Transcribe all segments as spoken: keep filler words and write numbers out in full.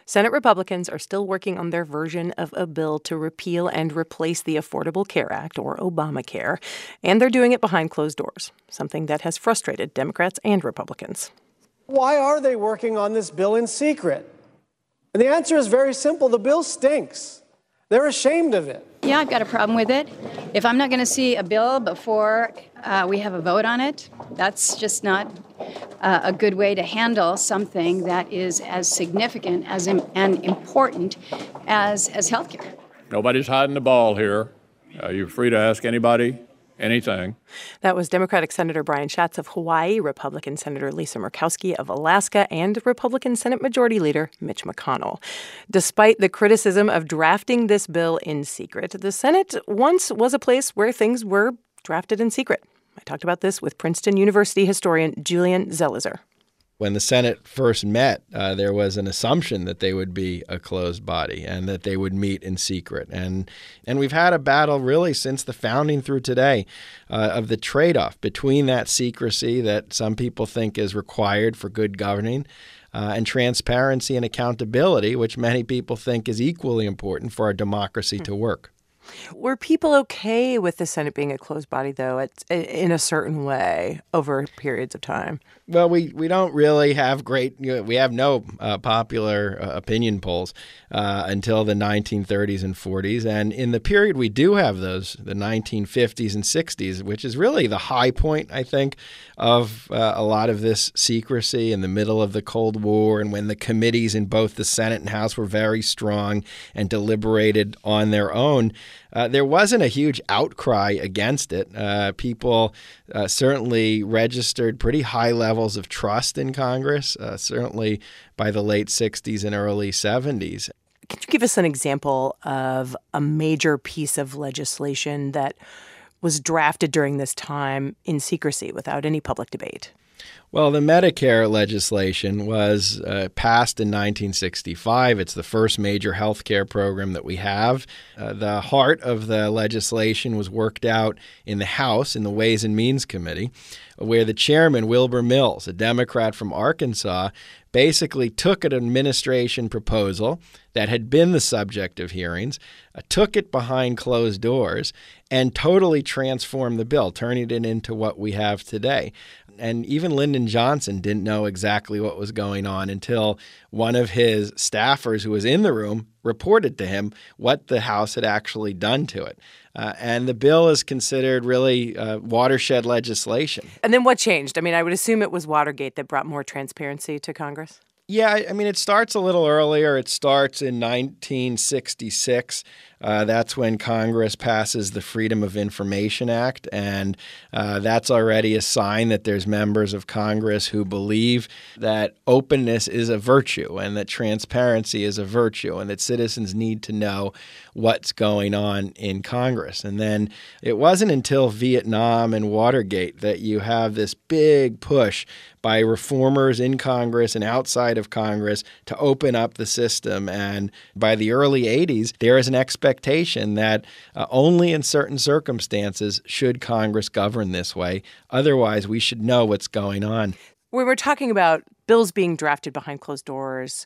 Senate Republicans are still working on their version of a bill to repeal and replace the Affordable Care Act, or Obamacare, and they're doing it behind closed doors, something that has frustrated Democrats and Republicans. Why are they working on this bill in secret? And the answer is very simple. The bill stinks. They're ashamed of it. Yeah, I've got a problem with it. If I'm not going to see a bill before uh, we have a vote on it, that's just not uh, a good way to handle something that is as significant as im- and important as, as health care. Nobody's hiding the ball here. Uh, you're free to ask anybody anything. That was Democratic Senator Brian Schatz of Hawaii, Republican Senator Lisa Murkowski of Alaska, and Republican Senate Majority Leader Mitch McConnell. Despite the criticism of drafting this bill in secret, the Senate once was a place where things were drafted in secret. I talked about this with Princeton University historian Julian Zelizer. When the Senate first met, uh, there was an assumption that they would be a closed body and that they would meet in secret. And and we've had a battle really since the founding through today uh, of the trade-off between that secrecy that some people think is required for good governing uh, and transparency and accountability, which many people think is equally important for our democracy to work. Were people okay with the Senate being a closed body, though, it's, in a certain way over periods of time? Well, we, we don't really have great, you know, we have no uh, popular uh, opinion polls uh, until the nineteen thirties and forties. And in the period we do have those, the nineteen fifties and sixties, which is really the high point, I think, of uh, a lot of this secrecy in the middle of the Cold War and when the committees in both the Senate and House were very strong and deliberated on their own. Uh, there wasn't a huge outcry against it. Uh, people uh, certainly registered pretty high levels of trust in Congress, uh, certainly by the late sixties and early seventies. Can you give us an example of a major piece of legislation that was drafted during this time in secrecy without any public debate? Well, the Medicare legislation was uh, passed in nineteen sixty-five. It's the first major health care program that we have. Uh, the heart of the legislation was worked out in the House in the Ways and Means Committee, where the chairman, Wilbur Mills, a Democrat from Arkansas, basically took an administration proposal that had been the subject of hearings, uh, took it behind closed doors, and totally transformed the bill, turning it into what we have today. And even Lyndon Johnson didn't know exactly what was going on until one of his staffers who was in the room reported to him what the House had actually done to it. Uh, and the bill is considered really uh, watershed legislation. And then what changed? I mean, I would assume it was Watergate that brought more transparency to Congress. Yeah, I mean, it starts a little earlier. It starts in nineteen sixty-six. Uh, that's when Congress passes the Freedom of Information Act, and uh, that's already a sign that there's members of Congress who believe that openness is a virtue and that transparency is a virtue and that citizens need to know what's going on in Congress. And then it wasn't until Vietnam and Watergate that you have this big push by reformers in Congress and outside of Congress to open up the system. And by the early eighties, there is an expectation that uh, only in certain circumstances should Congress govern this way. Otherwise, we should know what's going on. We were talking about bills being drafted behind closed doors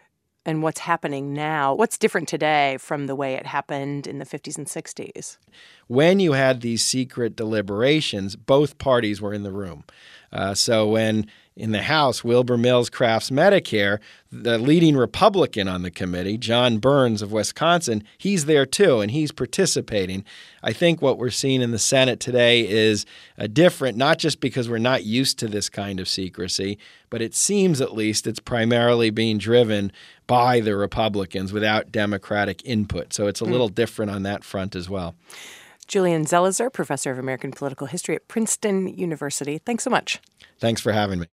and what's happening now. What's different today from the way it happened in the fifties and sixties? When you had these secret deliberations, both parties were in the room. Uh, so when in the House, Wilbur Mills crafts Medicare, the leading Republican on the committee, John Burns of Wisconsin, he's there too, and he's participating. I think what we're seeing in the Senate today is uh, different, not just because we're not used to this kind of secrecy, but it seems at least it's primarily being driven by the Republicans without Democratic input. So it's a little different on that front as well. Julian Zelizer, professor of American political history at Princeton University. Thanks so much. Thanks for having me.